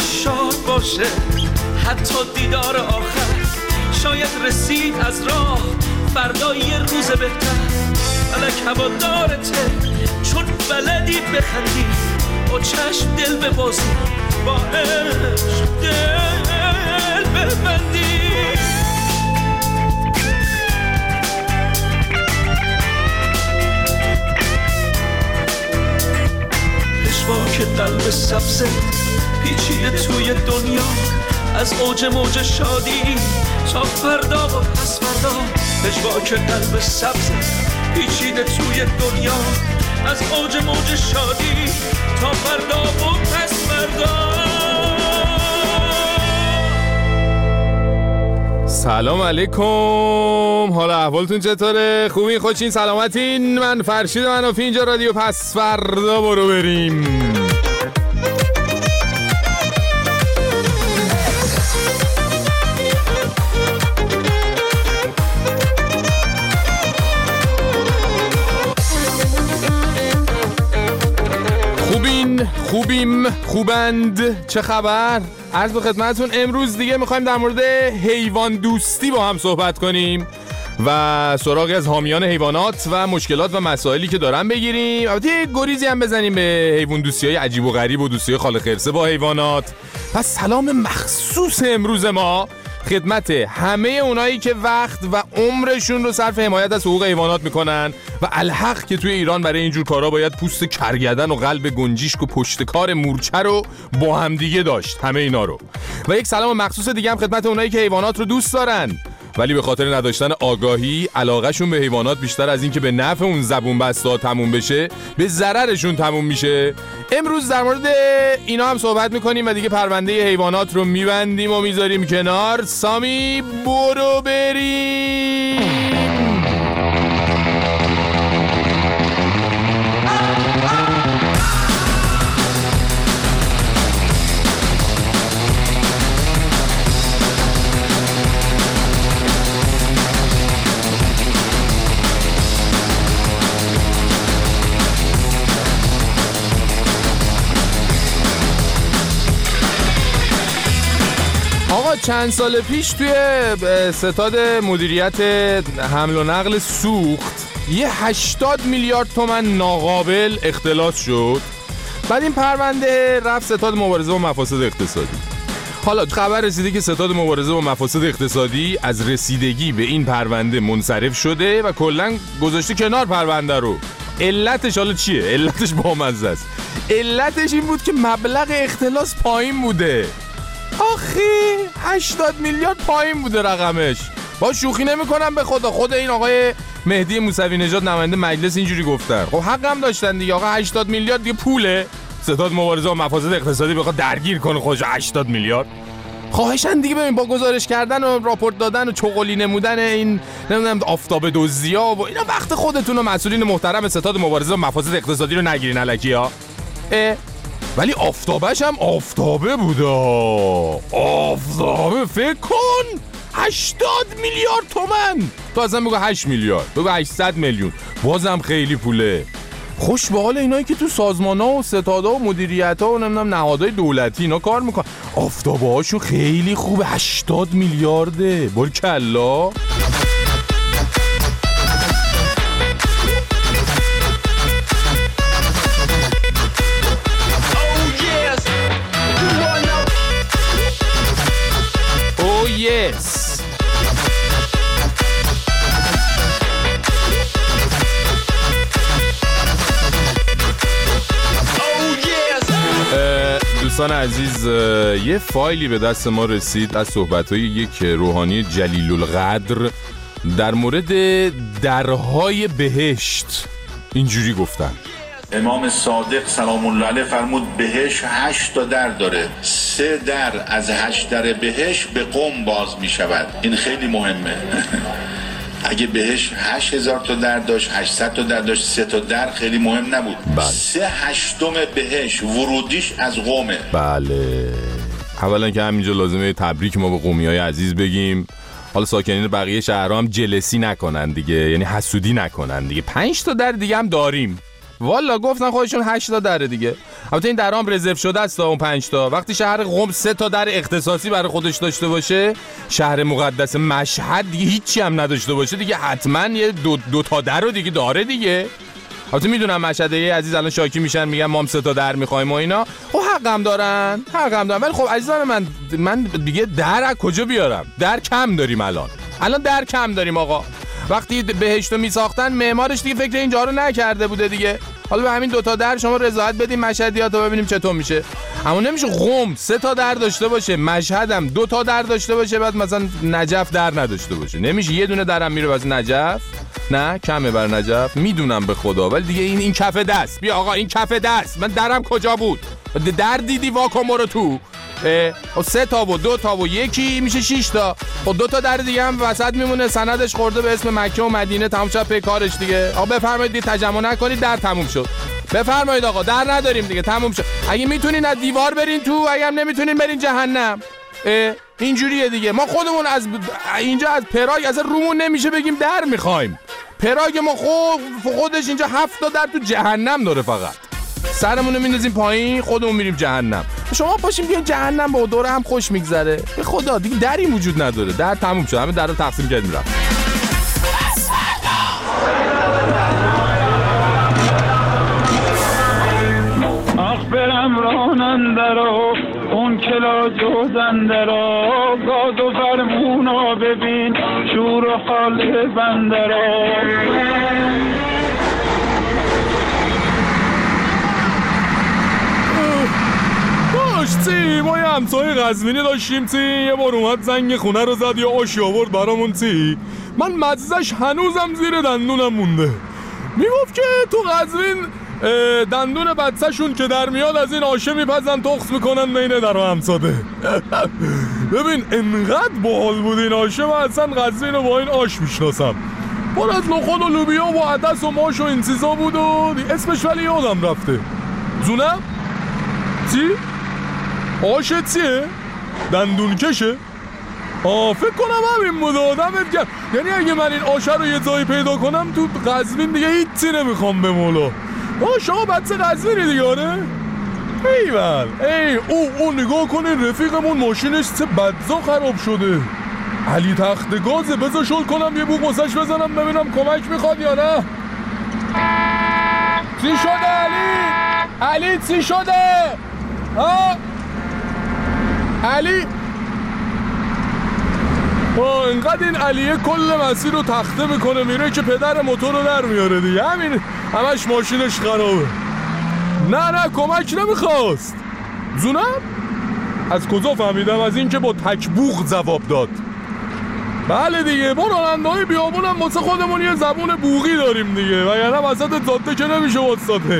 شاد باشه حتی دیدار آخر. شاید رسید از راه فردا یه روز بهتر. فلک هوادارته چون بلدی بخندی، با چشم دل ببازی، با عشق دل ببندی. پشواک قلب سبزه پیچیده توی دنیا، از اوج موج شادی تا فردا و پس فردا. پشواک قلب سبزه پیچیده توی دنیا، از اوج موج شادی تا فردا و پس فردا. سلام علیکم، حالا احوالتون چطوره؟ خوبین؟ خوشین؟ سلامتین؟ من فرشید منافی، اینجا رادیو پس فردا برو بریم. خوبند، چه خبر؟ عرض به خدمتتون امروز دیگه میخوایم در مورد حیوان دوستی با هم صحبت کنیم و سراغی از حامیان حیوانات و مشکلات و مسائلی که دارن بگیریم. البته گریزی هم بزنیم به حیوان دوستی‌های عجیب و غریب و دوستی‌های خال خرسه با حیوانات. پس سلام مخصوص امروز ما خدمت همه اونایی که وقت و عمرشون رو صرف حمایت از حقوق حیوانات میکنن و الحق که توی ایران برای اینجور کارا باید پوست کرگدن و قلب گنجیشک و پشتکار مورچه رو با هم دیگه داشت، همه اینا رو. و یک سلام مخصوص دیگه هم خدمت اونایی که حیوانات رو دوست دارن ولی به خاطر نداشتن آگاهی علاقهشون به حیوانات بیشتر از این که به نفع اون زبون بسته تموم بشه به ضررشون تموم میشه. امروز در مورد اینا هم صحبت میکنیم و دیگه پرونده حیوانات رو میبندیم و میذاریم کنار. سامی برو بریم. چند سال پیش توی ستاد مدیریت حمل و نقل سوخت یه 80 میلیارد تومان ناقابل اختلاس شد. بعد این پرونده رفت ستاد مبارزه با مفاسد اقتصادی. حالا خبر رسیده که ستاد مبارزه با مفاسد اقتصادی از رسیدگی به این پرونده منصرف شده و کلاً گذاشته کنار پرونده رو. علتش حالا چیه؟ علتش بامزه است. علتش این بود که مبلغ اختلاس پایین بوده. آخی 80 میلیارد پایین بوده رقمش. با شوخی نمی کنم به خدا. خود این آقای مهدی موسوی نژاد نماینده مجلس اینجوری گفتن. خب حق هم داشتن دیگه. آقا 80 میلیارد دیگه پوله. ستاد مبارزه با مفاسد اقتصادی بخواد درگیر کنه خودش 80 میلیارد. خواهشن دیگه ببین با گزارش کردن و راپورت دادن و چغلی نمودن این نمیدونم آفتاب دزدیا و اینا وقت خودتون و مسئولین محترم ستاد مبارزه با مفاسد اقتصادی رو نگیرین الکیا. ولی آفتابش هم آفتابه بوده. آفتابه فکر کن 80 میلیارد تومان. تو اصلا بگو 8 میلیارد، بگو 800 میلیون، بازم خیلی پوله. خوش به حال اینایی که تو سازمان‌ها و ستادها و مدیریت‌ها و نمیدونم نهادهای دولتی اینا کار میکنن. آفتابه هاشون خیلی خوبه. 80 میلیارده. بارکالله. Yes. دوستان عزیز یه فایلی به دست ما رسید از صحبت‌های یک روحانی جلیل القدر در مورد درهای بهشت. اینجوری گفتن: امام صادق سلام الله علیه فرمود بهشت 8 تا در داره، 3 در از 8 در بهشت به قم باز می شود. این خیلی مهمه. اگه بهشت 8000 تا در داشت، 800 تا در داشت، 3 تا در خیلی مهم نبود. 3/8 بهشت ورودیش از قمه. بله. اولا که همینجا لازمه تبریک ما به قمیای عزیز بگیم. حالا ساکنین بقیه شهرها هم جلسی نکنن دیگه، یعنی حسودی نکنن دیگه. 5 تا در دیگه هم داریم. والا گفتن خودشون 8 تا دره دیگه. البته این درام رزرو شده است اون 5 تا. وقتی شهر قم 3 تا در اختصاصی برای خودش داشته باشه، شهر مقدس مشهد دیگه هیچی هم نداشته باشه دیگه، حتما یه دو تا در رو دیگه داره دیگه. البته میدونم مشهدی عزیز الان شاکی میشن، میگن ما هم 3 تا در میخوایم و اینا. خب حقم دارن ولی خب عزیزان من دیگه در از کجا بیارم؟ در کم داریم الان در کم داریم آقا. وقتی بهشتو میساختن معمارش دیگه فکر اینجا رو نکرده بوده دیگه. حالا به همین 2 تا در شما رضایت بدیم مشهدیاتو ببینیم چطور میشه. اما نمیشه قم 3 تا در داشته باشه، مشهدم 2 تا در داشته باشه، بعد مثلا نجف در نداشته باشه. نمیشه یه دونه درم میره واسه نجف. نه کمه بر نجف، میدونم به خدا، ولی دیگه این کف دست. بیا آقا این کف دست، من درم کجا بود؟ در دیدی واکن برو تو. 3 تا و 2 تا و 1 میشه 6 تا. خب 2 تا در دیگه هم وسط میمونه، سندش خورده به اسم مکه و مدینه، تموم شد پی کارش دیگه. آقا بفرمایید دیگه تجمع نکنید، در تموم شد. بفرمایید آقا در نداریم دیگه، تموم شد. اگه میتونین از دیوار برین تو، اگه هم نمیتونین برین جهنم. اینجوریه دیگه. ما خودمون از اینجا از پراگ اصلا رومون نمیشه بگیم در میخوایم. پراگ ما خودش اینجا 7 تا در تو جهنم داره، فقط سرمونو میندازیم پایین خودمون میریم جهنم. شما پاشیم بیاین جهنم، با دوره هم خوش میگذره. به خدا دیگه دری وجود نداره، در تموم شد، همه در رو تقسیم کردیم رفت. آخ برم رانندرا اون کلا جوزندرا، گاد و فرمونا ببین شور و حال بندرا. داشتی ما یه همسایه قزوینی داشتیم یه بار اومد زنگ خونه رو زد، یا آشی آورد برامون من مزهش هنوزم زیر دندونم مونده. میگفت که تو قزوین دندون بچه‌شون که در میاد از این آشه میپزن تخس میکنن بین در و همساده. ببین انقدر باحال بود این آشه، من اصلا قزوین رو با این آش میشناسم. پر از نخود و لوبیا و عدس و ماش و این چیزا بود و اسمش ولی یادم رفته. زونم؟ چی؟ آشه چیه؟ دندون کشه؟ فکر کنم همین بود آدمت کرد. یعنی اگه من این آشه رو یه جایی پیدا کنم تو قزوین دیگه هیچی نمیخوام به مولا. شما بچه قزوینی دیگه آره؟ ایول او نگاه کنین رفیقمون ماشینش چه بدزا خراب شده. علی تخت گازه، بذار شل کنم یه بوق واسش بزنم ببینم کمک میخواد یا نه. چی شده علی چی شده؟ علی انقدر این علیه کل مسیر رو تخته میکنه میره که پدر موتور رو در میاره دیگه، همین همش ماشینش خرابه. نه کمک نمیخواست. زونم؟ از کجا فهمیدم؟ از این که با تکبوغ جواب داد. بله دیگه ما راننده‌های بیابونم واسه خودمون یه زبون بوغی داریم دیگه، وگرنه وسط جاده که نمیشه واسطه.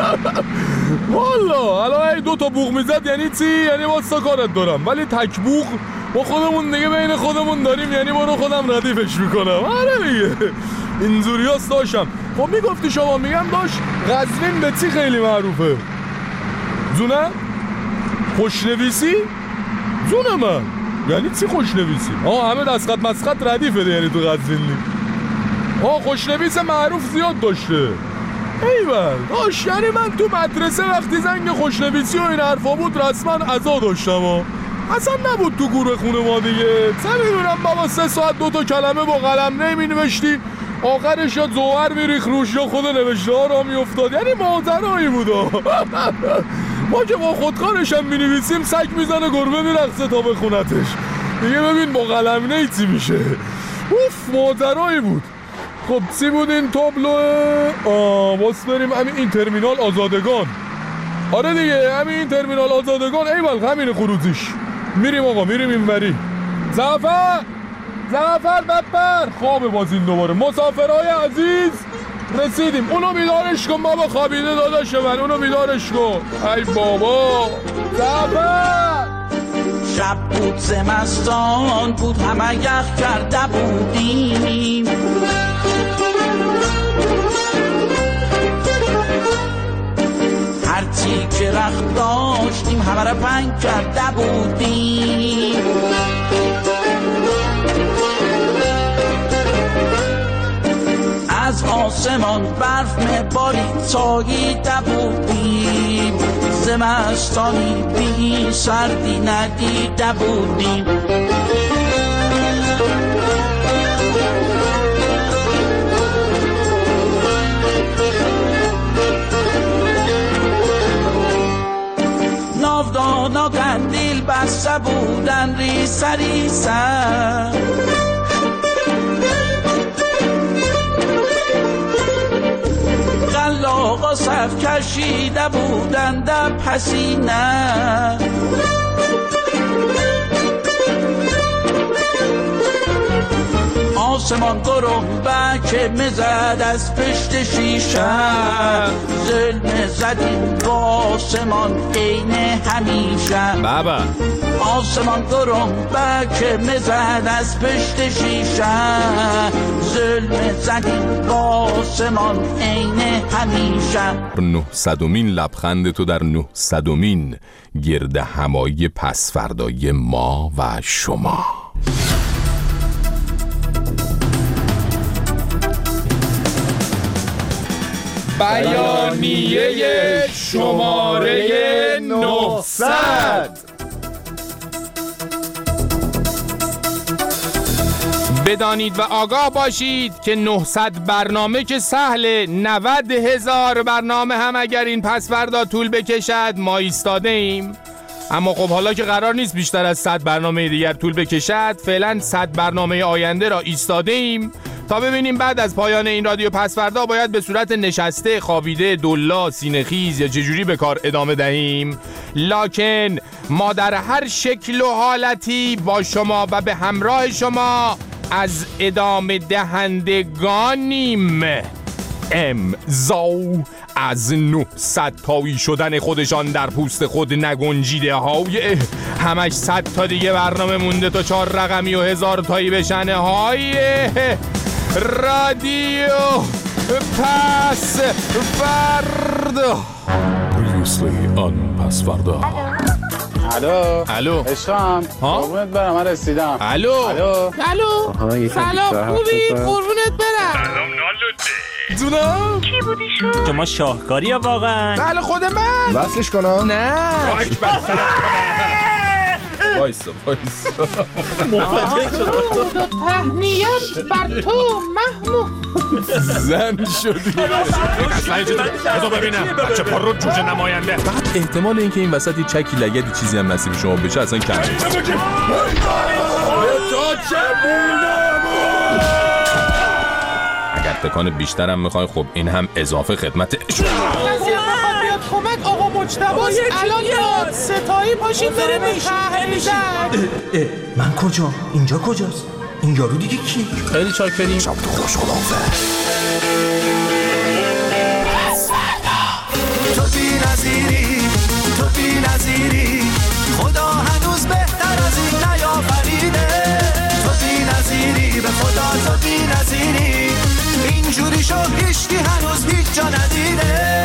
والا الان 2 تا بوغ میزد یعنی چی؟ یعنی واسه کارت دارم، ولی تکبوغ ما خودمون دیگه بین خودمون داریم، یعنی برو خودم ردیفش میکنم. آره دیگه اینجوریاست. داشتم خب میگفتی شما، میگم داشت قزوین به چی خیلی معروفه؟ زونه؟ خوشنویسی؟ زونه من یعنی چی خوشنویسی؟ همه دستخط مسخط ردیفه ده، یعنی تو قزوینی خوشنویس معروف زیاد داشته. ایول داشت، یعنی من تو مدرسه وقتی زنگ خوشنویسی و این حرفا بود رسما عزا داشتم اصلا نبود تو گروه خونه ما دیگه. چه میدونم بابا 3 ساعت 2 تا کلمه با قلم نمینوشتی، آخرش یا زوهر میریخ روش یا خود نوشته ها را میافتاد، یعنی مادرایی بود. ما که با خودکارش هم مینویسیم سگ میزنه گربه میرقصه تا بخونتش دیگه. ببین با قلم نیتی میشه. اوف مادرایی بود. خب چی بود این تابلوه؟ باس بریم همین این ترمینال آزادگان. آره دیگه همین این ترمینال آزادگان. ایول همین خروجیش. میریم آقا، میریم اینوری. زعفر بپر. خوابه باز این دوباره. مسافرهای عزیز رسیدیم. اونو بیدارش کن بابا، خوابیده داداش من، اونو بیدارش کن. ای بابا زعفر. شب بود زمستان بود همه یخ کرده بودیم، هرچی که رخت داشتیم همه را پنگ کرده بودیم. از آسمان برف مبارید ساییده بودیم، زمستانی بی سردی ندیده بودیم. ناودانا قندیل بسته بودن ریسه ریسه، قلاقا صف کشیده بودن در پسینه، آسمان گرنبک میزد از پشت شیشه، ظلم زدیم با آسمان عین همیشه. بابا آسمان گرنبک میزد از پشت شیشه، ظلم زدیم با آسمان عین همیشه. 900مین لبخند تو در 900مین گرد همایی پسفردای ما و شما. بیانیه شماره 900. بدانید و آگاه باشید که 900 برنامه که سهل، 90,000 برنامه هم اگر این پس‌فردا طول بکشد ما ایستاده ایم. اما خب حالا که قرار نیست بیشتر از 100 برنامه دیگر طول بکشد، فعلا 100 برنامه آینده را ایستاده ایم تا ببینیم بعد از پایان این رادیو پس‌فردا باید به صورت نشسته، خوابیده، دلا، سینه‌خیز یا چجوری به کار ادامه دهیم. لکن ما در هر شکل و حالتی با شما و به همراه شما از ادامه دهندگانیم. امضا از 900 تایی شدن خودشان در پوست خود نگنجیده های همش 100 تا دیگه برنامه مونده تا 4 رقمی و 1000 تایی بشنه های رادیو پس‌فردا. Previously on پس‌فردا. الو عشقم قربونت برم، من رسیدم. الو سلام، خوبی؟ قربونت برم. سلام نالوده جونم کی بودی شما شاهکاری واقعا؟ بله خود من. وصلش کنم؟ نه وایسا تهنیت بر تو محمود. زن شدی. بذار ببینم بچه پر رو جوجه نماینده. بعد احتمال اینکه این وسط یه چکی لگدی چیزی هم نصیب شما بشه اصلا کم نیست. اگر تکان بیشتر هم میخوای خب این هم اضافه خدمت کسی بخواد بیاد کمک آقا مجتباست. الان یاد ستایی پاشید بریم شهر زد. من کجا؟ اینجا کجاست؟ این یارو دیگه کی؟ خیلی چاکریم. شب تو خوش خداحافظ. تو بی نظیری خدا هنوز بهتر از این نیافریده. تو بی نظیری به خدا، تو بی نظیری اینجوری شو هیچکی هنوز هیچ جا ندیده.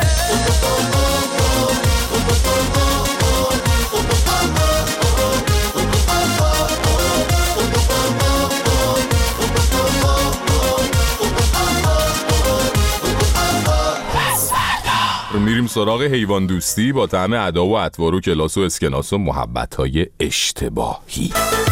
میریم سراغ حیوان دوستی با طعم ادا و اطوار و کلاس و اسکناس و محبت‌های اشتباهی.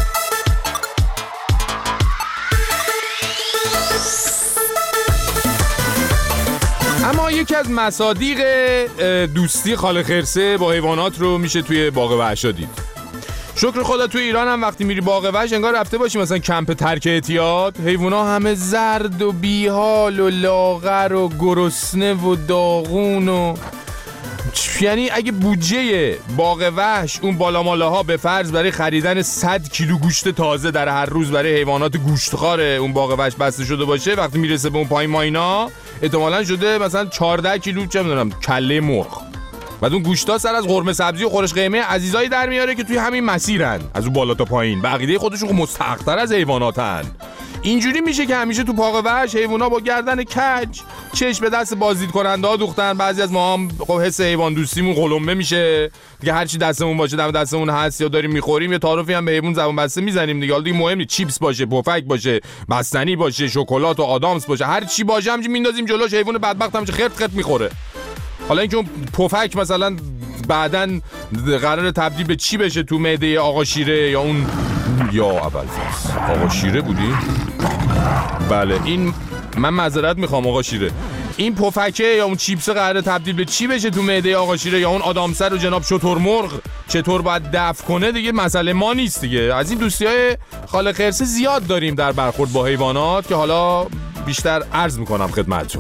اما یکی از مصادیق دوستی خاله خرسه با حیوانات رو میشه توی باغ وحشا دید. شکر خدا توی ایران هم وقتی میری باغ وحش انگار رفته باشی مثلا کمپ ترک اعتیاد. حیونا همه زرد و بیحال و لاغر و گرسنه و داغون و یعنی اگه بودجه باغ وحش اون بالا مالاها به فرض برای خریدن 100 کیلو گوشت تازه در هر روز برای حیوانات گوشتخوار اون باغ وحش بسته شده باشه، وقتی میرسه به اون پایین ماینا احتمالاً شده مثلا 14 کیلو چه میدونم کله مرغ. بعد اون گوشتا سر از قرمه سبزی و خورش قیمه عزیزایی در میاره که توی همین مسیرن از اون بالا تا پایین، به عقیده خودشون مستحق‌تر از حیواناتن. اینجوری میشه که همیشه تو پاق وحش حیونا با گردن کج چشم به دست بازدید کننده ها دوختن. بعضی از ما هم خب حس حیوان دوستیمون قلمبه میشه دیگه، هر چی دستمون باشه دم دستمون هست یا داریم میخوریم یه تعارفی هم به حیوان زبون بسته میزنیم دیگه. حالا دیگه مهم نیست چیپس باشه، پفک باشه، بستنی باشه، شکلات و آدامس باشه، هر چی باشه همینجوری میندازیم جلوش، حیوان بدبخت همینجوری خرت خرت میخوره. حالا اینکه اون پفک مثلا بعدن قراره تبدیل به چی بشه تو معده آقا شیره یا اون یا ابوالفضل آقا شیره بودی؟ بله این من معذرت میخوام آقا شیره، این پفکه یا اون چیپس قراره تبدیل به چی بشه تو معده آقا شیره یا اون آدامسر و جناب شترمرغ چطور باید دفع کنه دیگه مسئله ما نیست دیگه. از این دوستیای خاله خرسه زیاد داریم در برخورد با حیوانات که حالا بیشتر عرض میکنم خدمتتون.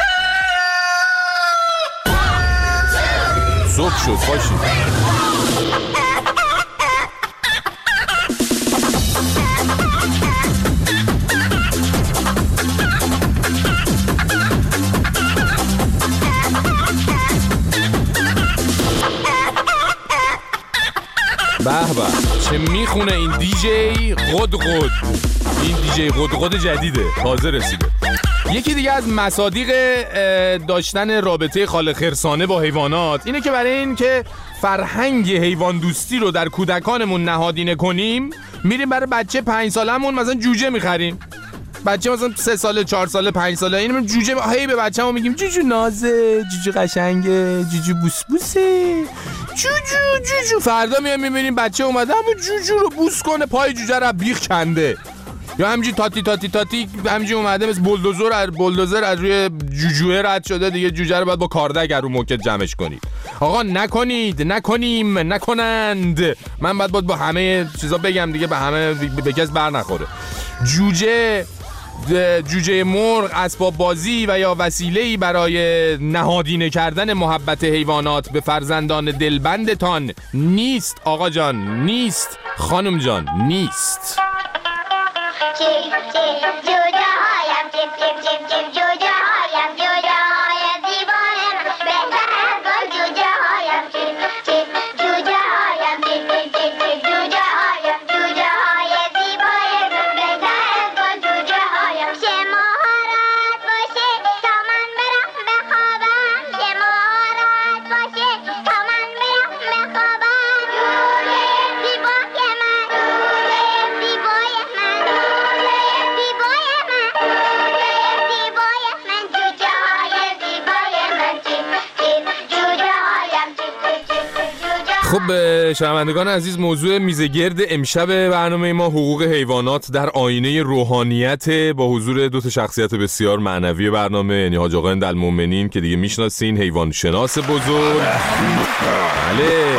صبح شد باشید. به به چه میخونه این دیجی قدقد، این دیجی قدقد جدیده تازه رسیده. یکی دیگه از مصادیق داشتن رابطه خاله خرسانه با حیوانات اینه که برای این که فرهنگ حیوان دوستی رو در کودکانمون نهادینه کنیم میریم برای بچه 5 سالمون مثلا جوجه میخریم. بچه مثلا 3 ساله 4 ساله 5 ساله این جوجه هی به بچه‌مون میگیم جوجو نازه، جوجو قشنگه، جوجو بوس بوسه، جوجو. فردا میبینیم بچه اومده همون جوجو رو بوس کنه، پای جوجه رو بیخ کنده، یا همینجوری تاتی همینجوری اومده مثل بولدوزر از روی جوجوه رد شده دیگه. جوجه رو باید با کاردک رو موکت جمعش کنید. آقا نکنند. من باید با همه چیزا بگم دیگه، به همه به کس بر نخوره. جوجه مرغ اسباب بازی و یا وسیله‌ای برای نهادینه کردن محبت حیوانات به فرزندان دلبندتان نیست آقا جان، نیست خانم جان، نیست. خب شنوندگان عزیز، موضوع میزگرد امشب برنامه ما حقوق حیوانات در آینه روحانیت با حضور 2 شخصیت بسیار معنوی برنامه، یعنی حاج آقا هندالمؤمنین که دیگه میشناسین، حیوان شناس بزرگ. بله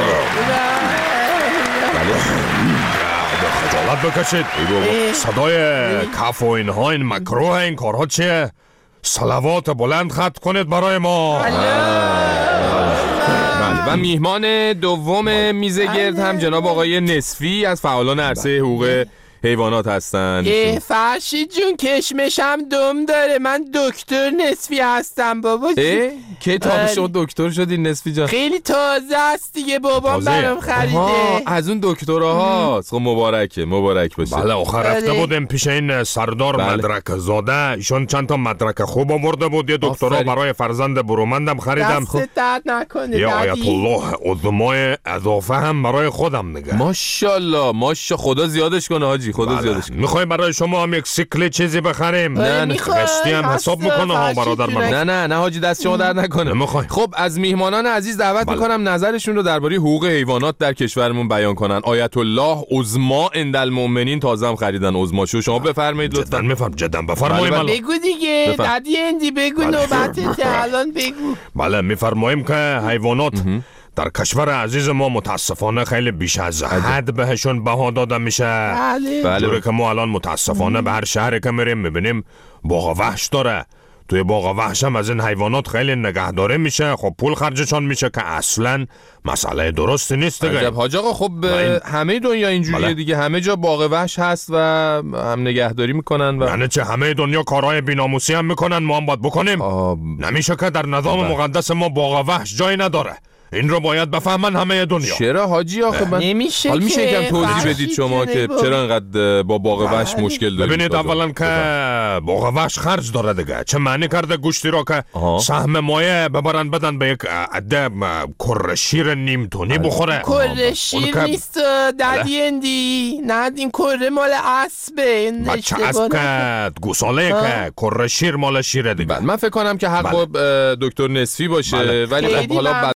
خجالت بکشید صدای کف و اینها، این مکروه، این کارها چیه؟ صلوات بلند خط کنید برای ما. و میهمان دوم میزگرد هم جناب آقای نصفی از فعالان عرصه حقوق حیوانات هستن. فرشید جون کشمشم دم داره، من دکتر نصفی هستم بابا. که تا شما دکتر شدین نصفی جان؟ خیلی تازه است دیگه، بابام برام خریده. از اون دکترها. خب مبارک باشه. بله آخر رفته بودیم پیش این سردار مدرک زاده، ایشون چند تا مدرک خوب آورده بود، یه دکترا برای فرزند برومندم خریدم. دست درد نکنه. یه آیت الله عظمای اضافه هم برای خودم دیگه. ماشاءالله خدا زیادش کنه حاجی، خدا زیادش کنه. میخوای برای شما هم یک سیکل چیزی بخریم؟ نه قسطی هم حساب میکنه ها برادر من. نه حاجی دست شما درد نکنه. خب از میهمانان عزیز دعوت میکنم نظرشون رو درباره حقوق حیوانات در کشورمون بیان کنن. آیت الله عظما هندالمؤمنین تازه هم خریدن عظماشو، شما بفرمایید لطفا. جدا بفرمایید. بگو دیگه دادی هندی، بگو نوبتت الان بگو. بله میفرماییم که حیوانات در کشور عزیز ما متاسفانه خیلی بیش از حد بهشون بها داده میشه. بله. که ما الان متاسفانه به هر شهری که میریم میبینیم باغ وحش داره. توی باغ وحش هم از این حیوانات خیلی نگهداری میشه، خب پول خرجشان میشه که اصلا مسئله درستی نیست دیگه. حاج آقا خب همه دنیا اینجوریه دیگه، همه جا باغ وحش هست و هم نگهداری میکنن و یعنی چه همه دنیا کارهای بی‌ناموسی هم میکنن، ما هم باید بکنیم؟ نمیشه که در نظام مقدس ما باغ وحش جایی نداره. این رو باید بفهمن همه دنیا. چرا حاجی آخه من نمیشه حالا میشه که یکم توضیح بدید شما که چرا انقدر با باغ وحش مشکل دارید؟ ببینید اولا که باغ وحش خرج داره دیگه. چه معنی کرده گوشتی را که سهم مایه ببرن بدن به یک عده کره شیر نیم تونی بخوره؟ کره شیر نیست دادی اندی، نه این کره مال اسبه. بچه اسب که گوساله که کره شیر مال شیره دیگه. من فکر کنم که حق با دکتر نصفی باشه، ولی حالا